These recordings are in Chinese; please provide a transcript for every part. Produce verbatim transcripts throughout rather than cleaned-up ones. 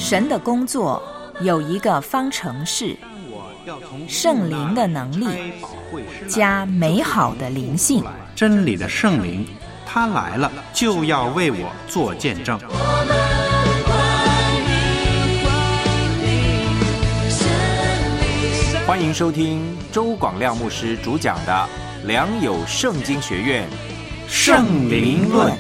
神的工作有一个方程式，圣灵的能力加美好的灵性。 真理的圣灵，他来了就要为我做见证。欢迎收听周广亮牧师主讲的良友圣经学院圣灵论。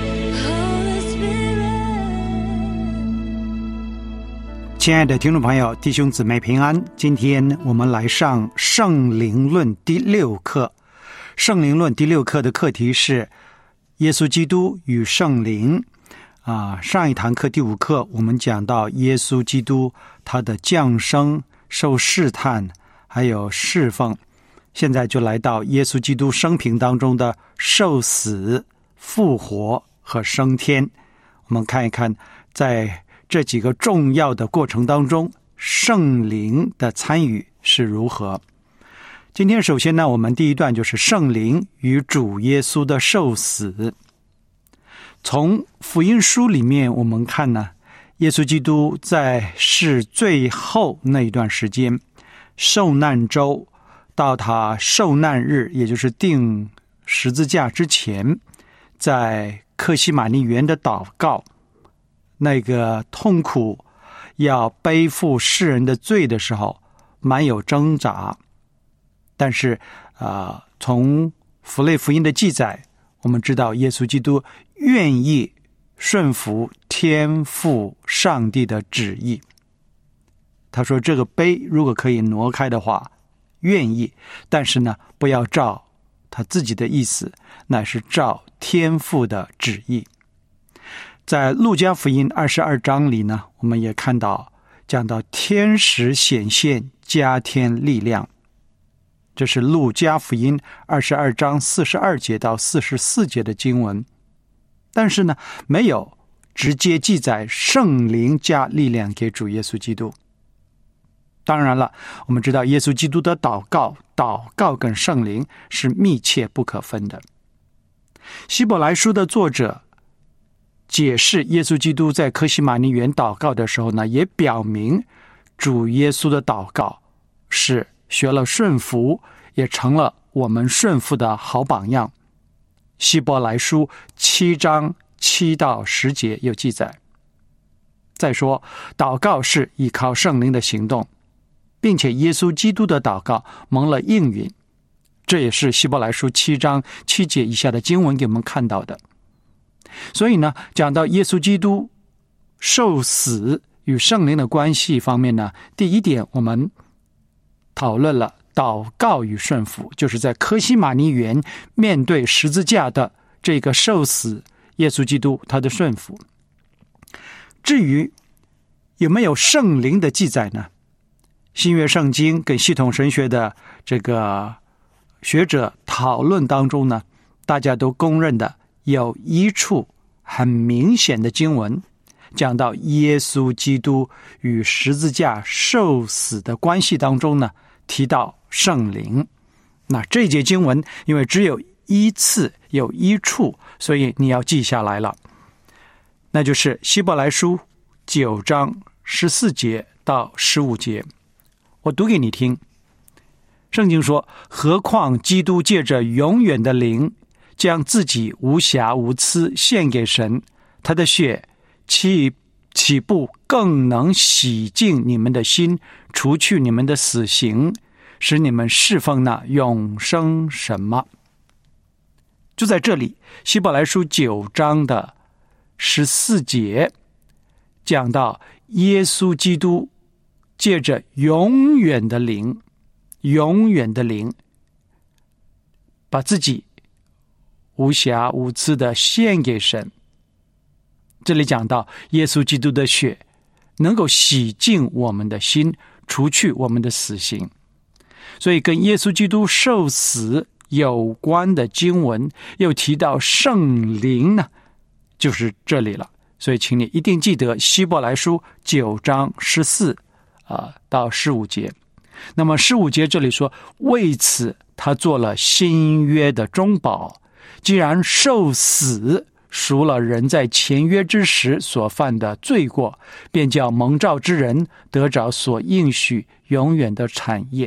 亲爱的听众朋友，弟兄姊妹平安。今天我们来上圣灵论第六课。圣灵论第六课的课题是耶稣基督与圣灵。啊，上一堂课第五课我们讲到耶稣基督他的降生、受试探还有侍奉，现在就来到耶稣基督生平当中的受死、复活和升天。我们看一看在这几个重要的过程当中，圣灵的参与是如何。今天首先呢，我们第一段就是圣灵与主耶稣的受死。从福音书里面我们看呢，耶稣基督在世最后那一段时间，受难周到他受难日，也就是钉十字架之前，在客西马尼园的祷告，那个痛苦要背负世人的罪的时候，蛮有挣扎。但是啊、呃，从符类福音的记载，我们知道耶稣基督愿意顺服天父上帝的旨意。他说这个杯如果可以挪开的话，愿意，但是呢，不要照他自己的意思，乃是照天父的旨意。在路加福音二十二章里呢，我们也看到讲到天使显现加添力量，这是路加福音二十二章四十二节到四十四节的经文。但是呢，没有直接记载圣灵加力量给主耶稣基督。当然了，我们知道耶稣基督的祷告，祷告跟圣灵是密切不可分的。希伯来书的作者解释耶稣基督在客西马尼园祷告的时候呢，也表明主耶稣的祷告是学了顺服，也成了我们顺服的好榜样。希伯来书七章七到十节有记载。再说，祷告是依靠圣灵的行动，并且耶稣基督的祷告蒙了应允，这也是希伯来书七章七节以下的经文给我们看到的。所以呢，讲到耶稣基督受死与圣灵的关系方面呢，第一点我们讨论了祷告与顺服，就是在客西马尼园面对十字架的这个受死，耶稣基督他的顺服。至于有没有圣灵的记载呢？新约圣经跟系统神学的这个学者讨论当中呢，大家都公认的有一处很明显的经文讲到耶稣基督与十字架受死的关系当中呢，提到圣灵。那这节经文因为只有一次有一处，所以你要记下来了，那就是希伯来书九章十四节到十五节。我读给你听。圣经说，何况基督借着永远的灵将自己无瑕无疵献给神，他的血岂岂不更能洗净你们的心，除去你们的死刑，使你们侍奉那永生神吗？就在这里，希伯来书九章的十四节讲到耶稣基督借着永远的灵，永远的灵把自己无瑕无疵的献给神。这里讲到耶稣基督的血能够洗净我们的心，除去我们的死刑。所以跟耶稣基督受死有关的经文又提到圣灵呢，就是这里了。所以请你一定记得希伯来书九章十四啊到十五节。那么十五节这里说，为此他做了新约的中保，既然受死赎了人在前约之时所犯的罪过，便叫蒙召之人得着所应许永远的产业。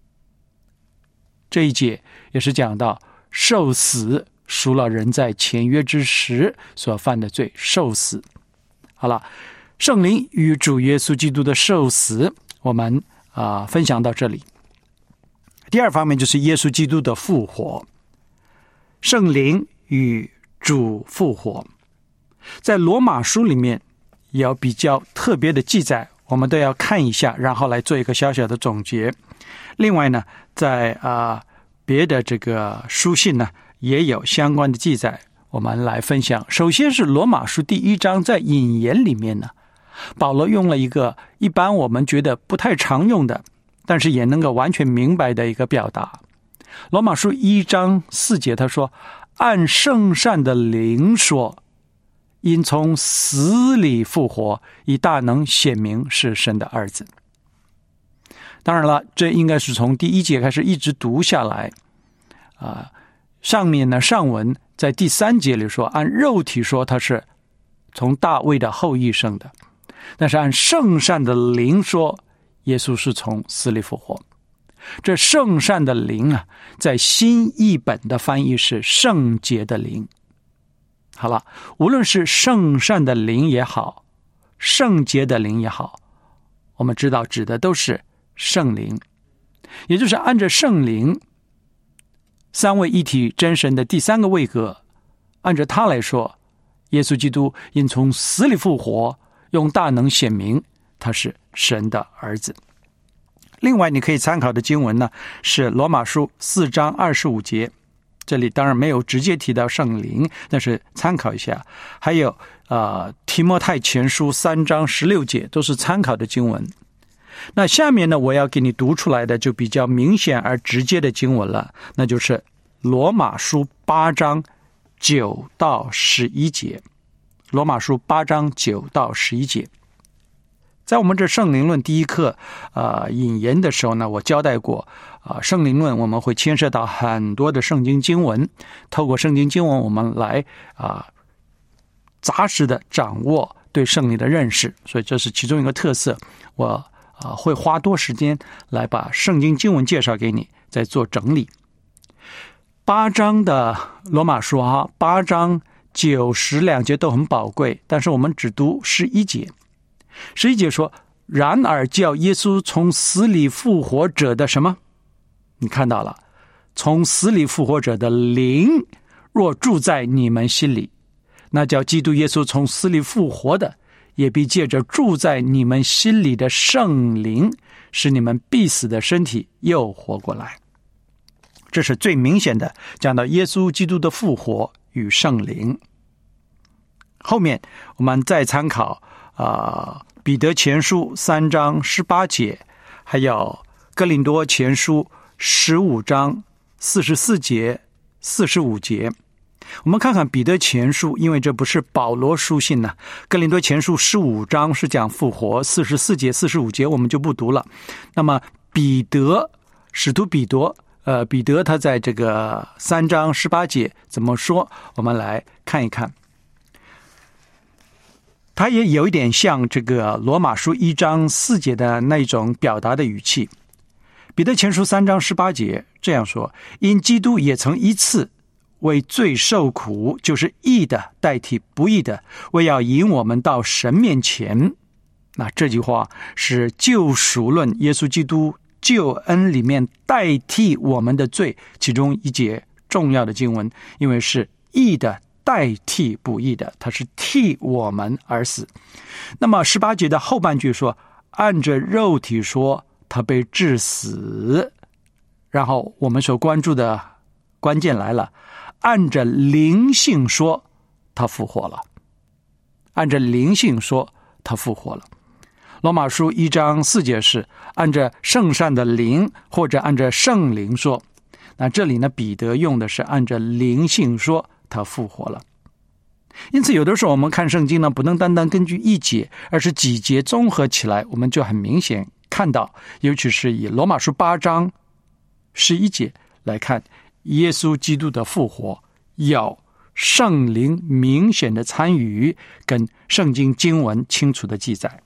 这一节也是讲到受死赎了人在前约之时所犯的罪，受死。好了，圣灵与主耶稣基督的受死，我们啊、呃、分享到这里。第二方面就是耶稣基督的复活，圣灵与主复活。在罗马书里面有比较特别的记载，我们都要看一下，然后来做一个小小的总结。另外呢，在啊、呃、别的这个书信呢也有相关的记载，我们来分享。首先是罗马书第一章，在引言里面呢，保罗用了一个一般我们觉得不太常用的，但是也能够完全明白的一个表达。罗马书一章四节他说，按圣善的灵说，因从死里复活，以大能显明是神的儿子。当然了，这应该是从第一节开始一直读下来啊、呃。上面呢，上文在第三节里说，按肉体说他是从大卫的后裔生的，但是按圣善的灵说，耶稣是从死里复活。这圣善的灵啊，在新译本的翻译是圣洁的灵。好了，无论是圣善的灵也好，圣洁的灵也好，我们知道指的都是圣灵，也就是按着圣灵三位一体真神的第三个位格，按照他来说，耶稣基督因从死里复活，用大能显明他是神的儿子。另外你可以参考的经文呢，是罗马书四章二十五节，这里当然没有直接提到圣灵，但是参考一下。还有呃提摩太前书三章十六节，都是参考的经文。那下面呢，我要给你读出来的就比较明显而直接的经文了，那就是罗马书八章九到十一节。罗马书八章九到十一节。在我们这圣灵论第一课呃引言的时候呢，我交代过啊、呃，圣灵论我们会牵涉到很多的圣经经文，透过圣经经文我们来啊、呃、扎实的掌握对圣灵的认识，所以这是其中一个特色。我啊、呃会花多时间来把圣经经文介绍给你，再做整理。八章的罗马书啊，八章九十两节都很宝贵，但是我们只读十一节。十一节说，然而叫耶稣从死里复活者的什么？你看到了，从死里复活者的灵若住在你们心里，那叫基督耶稣从死里复活的，也必借着住在你们心里的圣灵，使你们必死的身体又活过来。这是最明显的讲到耶稣基督的复活与圣灵。后面我们再参考啊、呃，彼得前书三章十八节，还有哥林多前书十五章四十四节、四十五节。我们看看彼得前书，因为这不是保罗书信呢。哥林多前书十五章是讲复活，四十四节、四十五节我们就不读了。那么彼得，使徒彼得，呃，彼得他在这个三章十八节怎么说？我们来看一看。他也有一点像这个罗马书一章四节的那种表达的语气。彼得前书三章十八节这样说：因基督也曾一次为罪受苦，就是义的代替不义的，为要引我们到神面前。那这句话是救赎论，耶稣基督救恩里面代替我们的罪其中一节重要的经文，因为是义的代替不义的，他是替我们而死。那么十八节的后半句说，按着肉体说他被致死，然后我们所关注的关键来了，按着灵性说他复活了，按着灵性说他复活了。罗马书一章四节是按着圣善的灵，或者按着圣灵说。那这里呢，彼得用的是按着灵性说他复活了。因此有的时候我们看圣经呢，不能单单根据一节，而是几节综合起来，我们就很明显看到，尤其是以罗马书八章十一节来看，耶稣基督的复活要圣灵明显的参与跟圣经经文清楚的记载。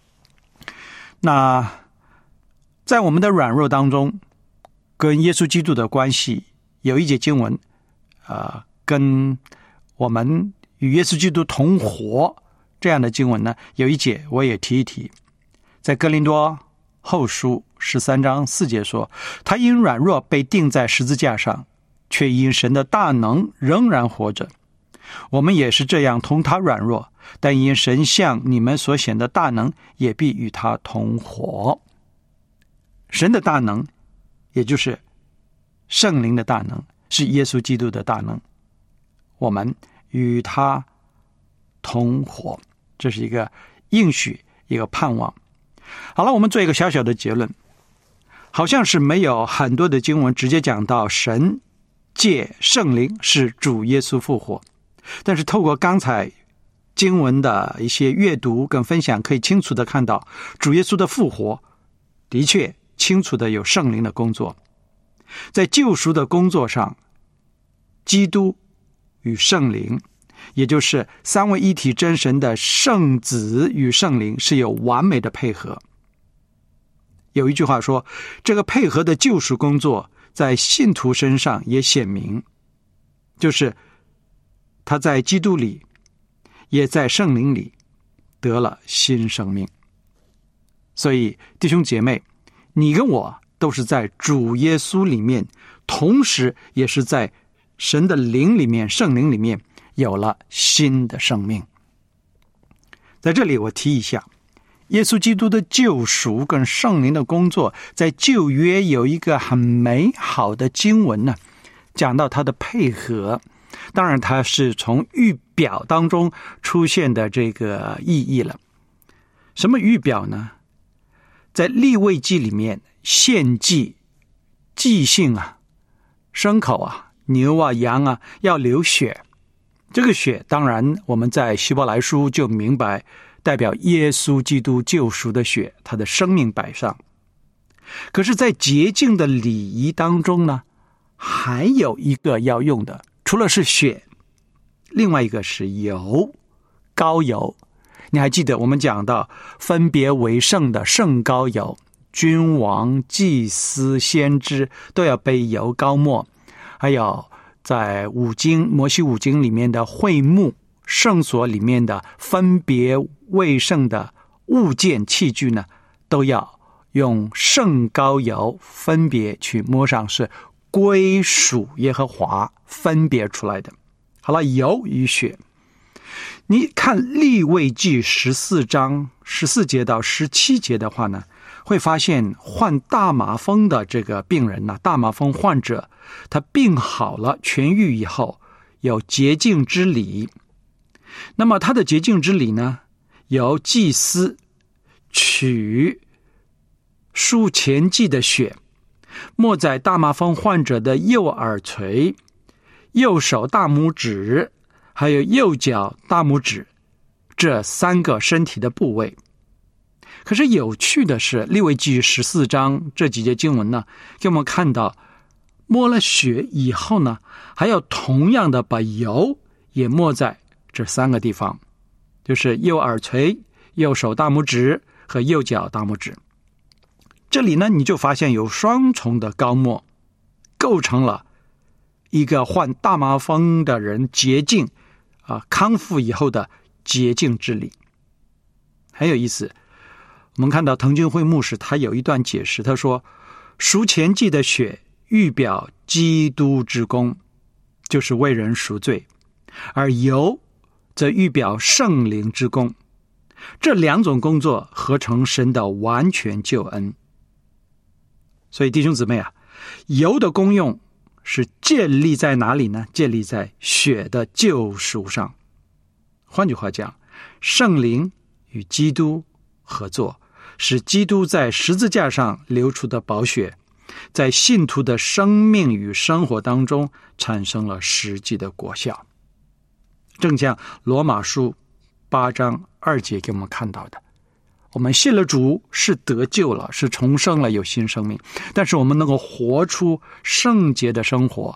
那在我们的软弱当中，跟耶稣基督的关系，有一节经文呃，跟我们与耶稣基督同活这样的经文呢，有一节我也提一提。在哥林多后书十三章四节说，他因软弱被钉在十字架上，却因神的大能仍然活着。我们也是这样同他软弱，但因神向你们所显的大能，也必与他同活。神的大能，也就是圣灵的大能，是耶稣基督的大能，我们与他同活，这是一个应许，一个盼望。好了，我们做一个小小的结论，好像是没有很多的经文直接讲到神借圣灵使主耶稣复活，但是透过刚才经文的一些阅读跟分享，可以清楚的看到主耶稣的复活的确清楚的有圣灵的工作。在救赎的工作上，基督与圣灵，也就是三位一体真神的圣子与圣灵是有完美的配合。有一句话说，这个配合的救赎工作在信徒身上也显明，就是他在基督里也在圣灵里得了新生命。所以弟兄姐妹，你跟我都是在主耶稣里面，同时也是在神的灵里面，圣灵里面有了新的生命。在这里我提一下，耶稣基督的救赎跟圣灵的工作，在旧约有一个很美好的经文呢，讲到它的配合。当然它是从预表当中出现的这个意义了。什么预表呢？在利未记里面，献祭祭牲啊，牲口啊，牛啊羊啊，要流血。这个血当然我们在希伯来书就明白，代表耶稣基督救赎的血，他的生命摆上。可是在洁净的礼仪当中呢，还有一个要用的，除了是血，另外一个是油，膏油。你还记得我们讲到分别为圣的圣膏油，君王、祭司、先知都要被油膏抹。还有在五经摩西五经里面的会幕圣所里面的分别为圣的物件器具呢，都要用圣膏油分别去抹上，是归属耶和华分别出来的。好了，油与血，你看利未记十四章十四节到十七节的话呢，会发现患大麻风的这个病人呢，大麻风患者，他病好了痊愈以后，有洁净之礼。那么他的洁净之礼呢，由祭司取赎愆祭的血，抹在大麻风患者的右耳垂、右手大拇指还有右脚大拇指这三个身体的部位。可是有趣的是，利未记十四章这几节经文呢，给我们看到摸了血以后呢，还要同样的把油也抹在这三个地方，就是右耳垂、右手大拇指和右脚大拇指。这里呢，你就发现有双重的膏抹，构成了一个患大麻风的人洁净啊康复以后的洁净之礼。很有意思，我们看到滕俊慧牧师他有一段解释，他说赎愆祭的血预表基督之功，就是为人赎罪，而油则预表圣灵之功，这两种工作合成神的完全救恩。所以弟兄姊妹啊，油的功用是建立在哪里呢？建立在血的救赎上。换句话讲，圣灵与基督合作，使基督在十字架上流出的宝血，在信徒的生命与生活当中产生了实际的果效。正像罗马书八章二节给我们看到的，我们信了主是得救了，是重生了，有新生命，但是我们能够活出圣洁的生活，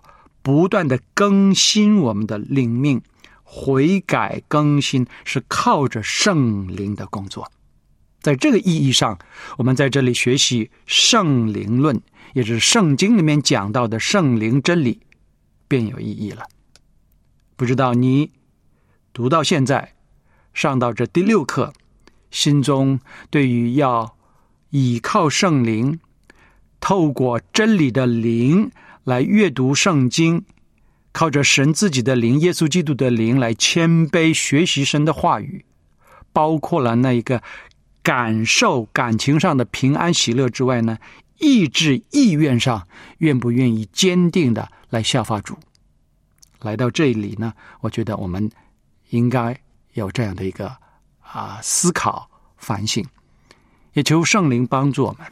不断的更新我们的灵命，悔改更新是靠着圣灵的工作。在这个意义上，我们在这里学习圣灵论，也就是圣经里面讲到的圣灵真理，便有意义了。不知道你读到现在，上到这第六课，心中对于要倚靠圣灵，透过真理的灵来阅读圣经，靠着神自己的灵，耶稣基督的灵来谦卑学习神的话语，包括了那一个感受感情上的平安喜乐之外呢，意志意愿上愿不愿意坚定的来效法主。来到这里呢，我觉得我们应该有这样的一个啊思考反省，也求圣灵帮助我们。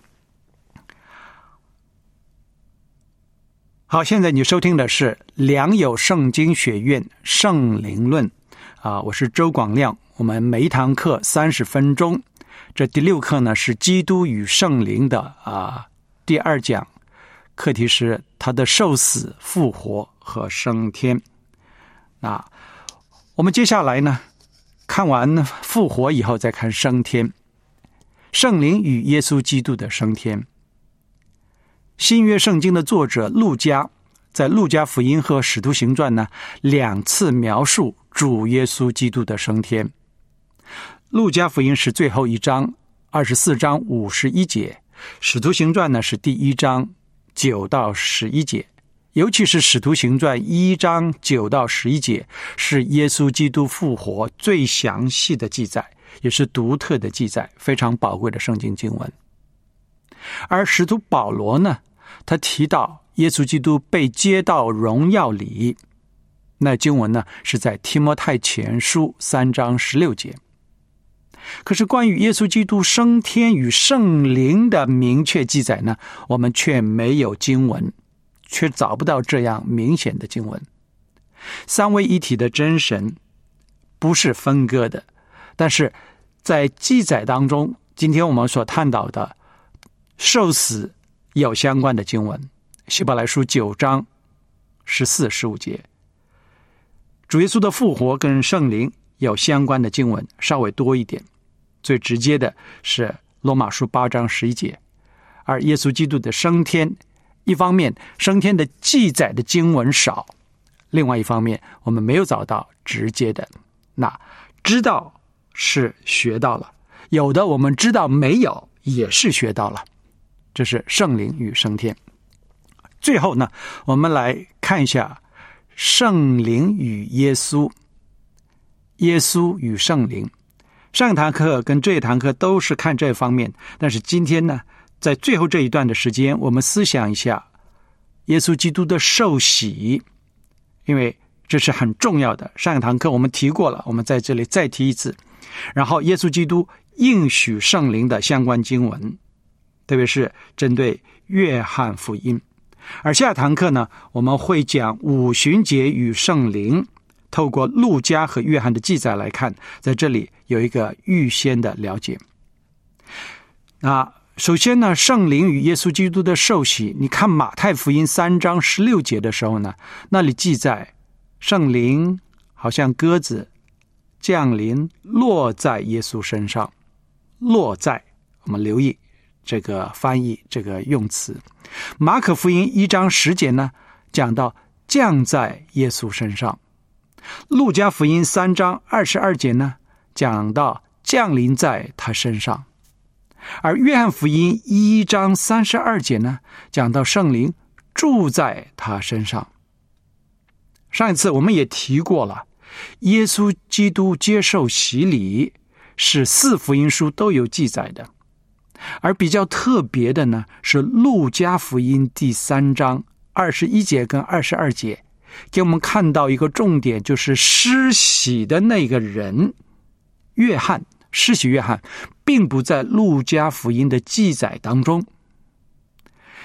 好，现在你收听的是良友圣经学院圣灵论啊，我是周广亮。我们每一堂课三十分钟，这第六课呢是基督与圣灵的啊第二讲，课题是他的受死、复活和升天。那我们接下来呢，看完复活以后再看升天，圣灵与耶稣基督的升天。新约圣经的作者路加在路加福音和使徒行传呢两次描述主耶稣基督的升天。路加福音是最后一章二十四章五十一节，使徒行传呢是第一章九到十一节，尤其是使徒行传一章九到十一节是耶稣基督复活最详细的记载，也是独特的记载，非常宝贵的圣经经文。而使徒保罗呢，他提到耶稣基督被接到荣耀里，那经文呢是在提摩太前书三章十六节。可是关于耶稣基督升天与圣灵的明确记载呢，我们却没有经文，却找不到这样明显的经文。三位一体的真神不是分割的，但是在记载当中，今天我们所探讨的受死有相关的经文，希伯来书九章十四、十五节。主耶稣的复活跟圣灵有相关的经文稍微多一点，最直接的是罗马书八章十一节。而耶稣基督的升天，一方面升天的记载的经文少，另外一方面我们没有找到直接的。那知道是学到了，有的我们知道没有也是学到了。这是圣灵与升天。最后呢，我们来看一下圣灵与耶稣，耶稣与圣灵。上一堂课跟这一堂课都是看这方面，但是今天呢，在最后这一段的时间，我们思想一下耶稣基督的受洗，因为这是很重要的。上一堂课我们提过了，我们在这里再提一次。然后耶稣基督应许圣灵的相关经文，特别是针对约翰福音。而下堂课呢，我们会讲五旬节与圣灵，透过路加和约翰的记载来看，在这里有一个预先的了解。那首先呢，圣灵与耶稣基督的受洗，你看马太福音三章十六节的时候呢，那里记载圣灵好像鸽子降临，落在耶稣身上。落在，我们留意这个翻译，这个用词。马可福音一章十节呢，讲到降在耶稣身上。路加福音三章二十二节呢，讲到降临在他身上。而约翰福音一章三十二节呢，讲到圣灵住在他身上。上一次我们也提过了，耶稣基督接受洗礼是四福音书都有记载的。而比较特别的呢，是路加福音第三章二十一节跟二十二节，给我们看到一个重点，就是施洗的那个人约翰，施洗约翰并不在路加福音的记载当中。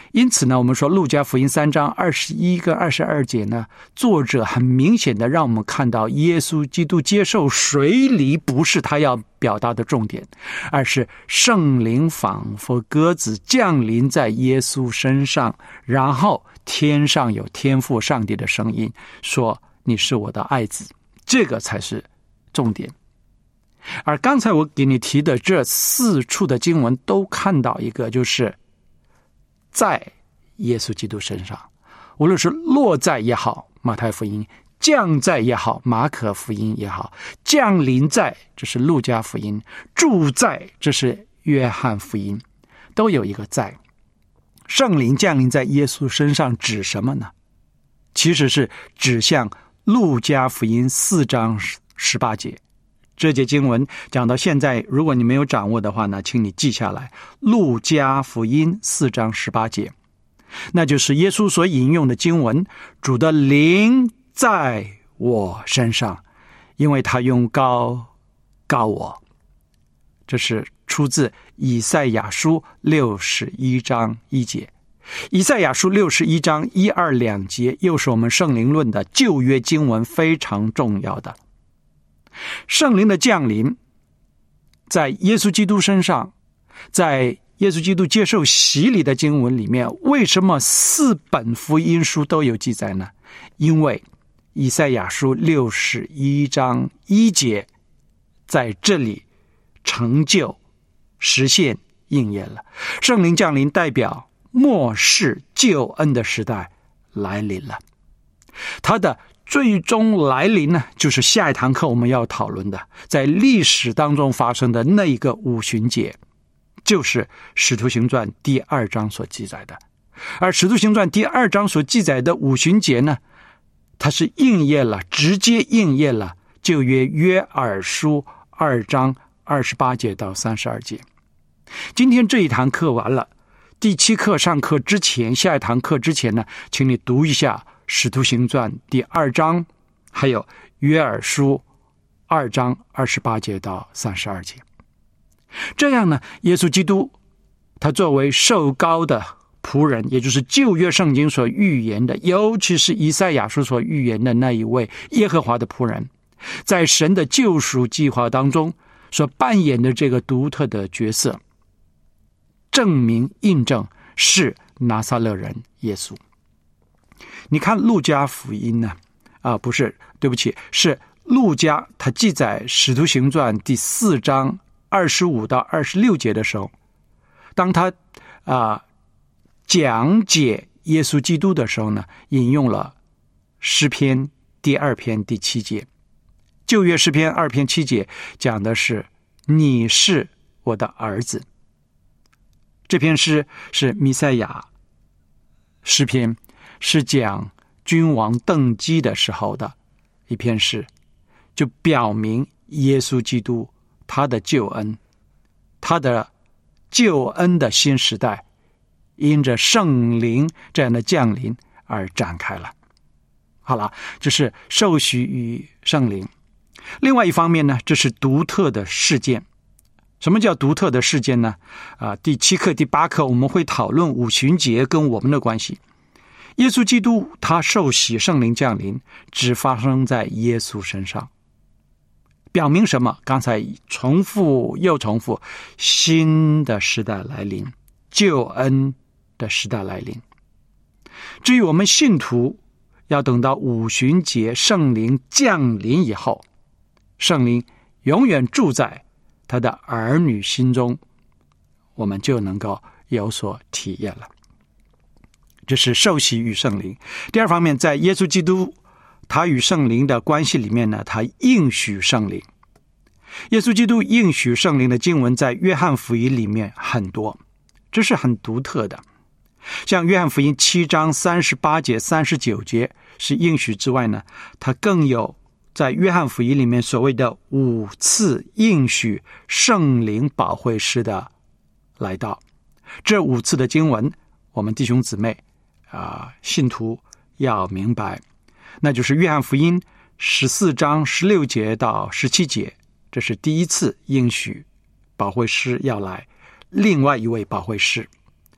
因此呢，我们说路加福音三章二十一跟二十二节呢，作者很明显的让我们看到耶稣基督接受水礼不是他要表达的重点，而是圣灵仿佛鸽子降临在耶稣身上，然后天上有天父上帝的声音说你是我的爱子，这个才是重点。而刚才我给你提的这四处的经文都看到一个，就是在耶稣基督身上，无论是落在也好，马太福音，降在也好，马可福音也好，降临在，这是路加福音，住在，这是约翰福音，都有一个在。圣灵降临在耶稣身上指什么呢？其实是指向路加福音四章十八节。这节经文讲到现在，如果你没有掌握的话呢，请你记下来，路加福音四章十八节，那就是耶稣所引用的经文，主的灵在我身上，因为他用膏膏我。这是出自以赛亚书六十一章一节。以赛亚书六十一章一二两节又是我们圣灵论的旧约经文，非常重要的。圣灵的降临在耶稣基督身上，在耶稣基督接受洗礼的经文里面，为什么四本福音书都有记载呢？因为以赛亚书六十一章一节在这里成就实现应验了。圣灵降临代表末世救恩的时代来临了，它的最终来临呢，就是下一堂课我们要讨论的，在历史当中发生的那一个五旬节，就是使徒行传第二章所记载的。而使徒行传第二章所记载的五旬节呢，它是应验了，直接应验了旧约约珥书二章二十八节到三十二节。今天这一堂课完了，第七课上课之前，下一堂课之前呢，请你读一下使徒行传第二章，还有约珥书二章二十八节到三十二节。这样呢，耶稣基督他作为受膏的仆人，也就是旧约圣经所预言的，尤其是以赛亚书所预言的那一位耶和华的仆人，在神的救赎计划当中所扮演的这个独特的角色，证明印证是拿撒勒人耶稣。你看路加福音呢，啊，不是，对不起，是路加他记载使徒行传第四章二十五到二十六节的时候，当他啊讲解耶稣基督的时候呢，引用了诗篇第二篇第七节。旧约诗篇二篇七节讲的是你是我的儿子。这篇诗是弥赛亚诗篇，是讲君王登基的时候的一篇诗，就表明耶稣基督他的救恩，他的救恩的新时代因着圣灵这样的降临而展开了。好了，这是受洗与圣灵。另外一方面呢，这是独特的事件。什么叫独特的事件呢？啊，第七课第八课我们会讨论五旬节跟我们的关系。耶稣基督他受洗圣灵降临只发生在耶稣身上，表明什么？刚才重复又重复，新的时代来临，救恩的时代来临。至于我们信徒，要等到五旬节圣灵降临以后，圣灵永远住在他的儿女心中，我们就能够有所体验了。这是受洗与圣灵。第二方面，在耶稣基督他与圣灵的关系里面呢，他应许圣灵。耶稣基督应许圣灵的经文在约翰福音里面很多，这是很独特的。像约翰福音七章三十八节三十九节是应许之外呢，他更有在约翰福音里面所谓的五次应许圣灵保惠师的来到。这五次的经文我们弟兄姊妹啊、呃，信徒要明白，那就是约翰福音十四章十六节到十七节，这是第一次应许保惠师要来，另外一位保惠师。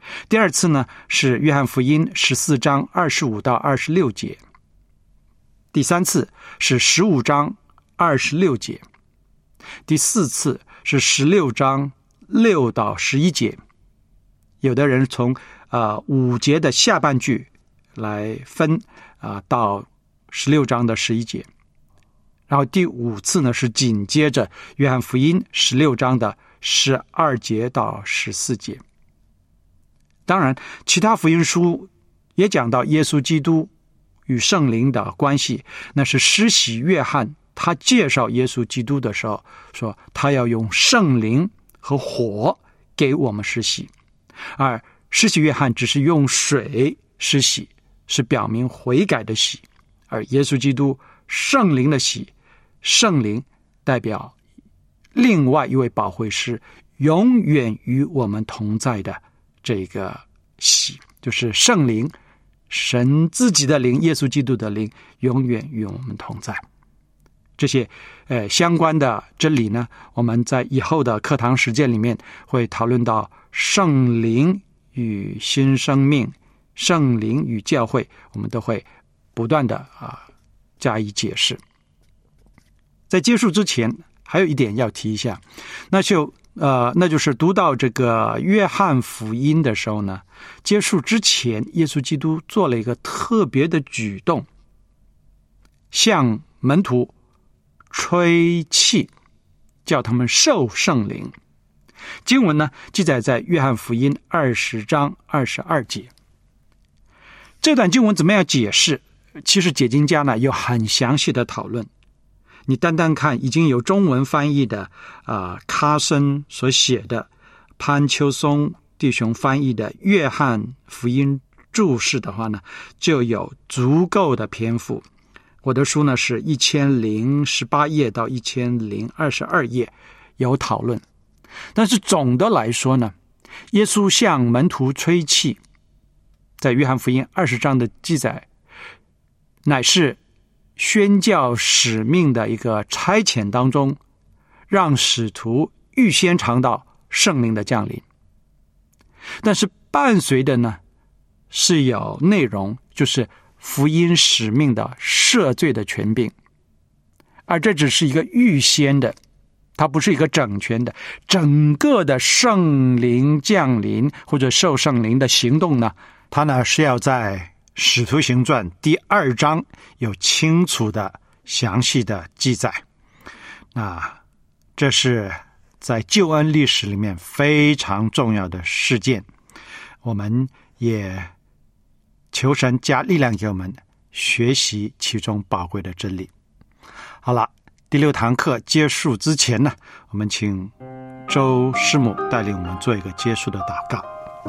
第二次呢是约翰福音十四章二十五到二十六节，第三次是十五章二十六节，第四次是十六章六到十一节。有的人从呃五节的下半句来分啊、呃、到十六章的十一节，然后第五次呢是紧接着约翰福音十六章的十二节到十四节。当然其他福音书也讲到耶稣基督与圣灵的关系，那是施洗约翰他介绍耶稣基督的时候说，他要用圣灵和火给我们施洗，而施洗约翰只是用水施洗，是表明悔改的洗，而耶稣基督圣灵的洗，圣灵代表另外一位保惠师永远与我们同在的这个洗，就是圣灵，神自己的灵，耶稣基督的灵永远与我们同在。这些呃相关的真理呢，我们在以后的课堂实践里面会讨论到圣灵与新生命，圣灵与教会，我们都会不断的啊、呃、加以解释。在结束之前还有一点要提一下，那就呃那就是读到这个约翰福音的时候呢，结束之前耶稣基督做了一个特别的举动，向门徒吹气，叫他们受圣灵。经文呢记载在约翰福音二十章二十二节。这段经文怎么样解释？其实解经家呢有很详细的讨论。你单单看已经有中文翻译的啊、呃、卡森所写的，潘秋松弟兄翻译的约翰福音注释的话呢，就有足够的篇幅。我的书呢是一千零十八页到一千零二十二页有讨论。但是总的来说呢，耶稣向门徒吹气，在约翰福音二十章的记载，乃是宣教使命的一个差遣当中，让使徒预先尝到圣灵的降临。但是伴随的呢，是有内容，就是福音使命的赦罪的权柄，而这只是一个预先的，它不是一个整全的。整个的圣灵降临或者受圣灵的行动呢，它呢是要在使徒行传第二章有清楚的详细的记载。那这是在救恩历史里面非常重要的事件，我们也求神加力量给我们学习其中宝贵的真理。好了，第六堂课结束之前呢，我们请周师母带领我们做一个结束的祷告。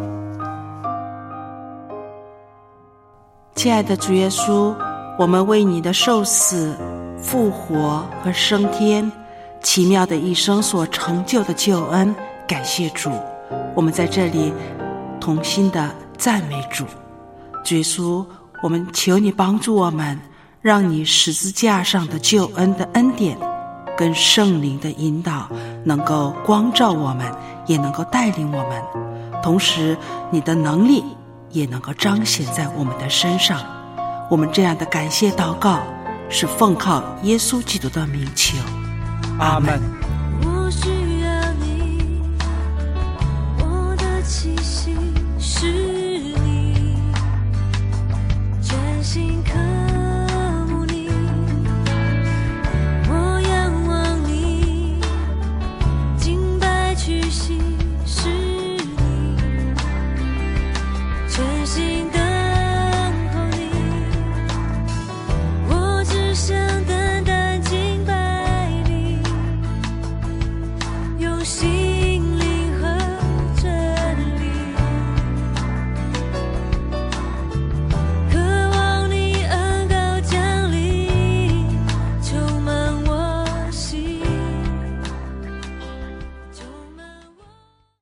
亲爱的主耶稣，我们为你的受死、复活和升天奇妙的一生所成就的救恩感谢主。我们在这里同心的赞美主。主耶稣，我们求你帮助我们，让你十字架上的救恩的恩典跟圣灵的引导能够光照我们，也能够带领我们，同时你的能力也能够彰显在我们的身上。我们这样的感谢祷告是奉靠耶稣基督的名求，阿们。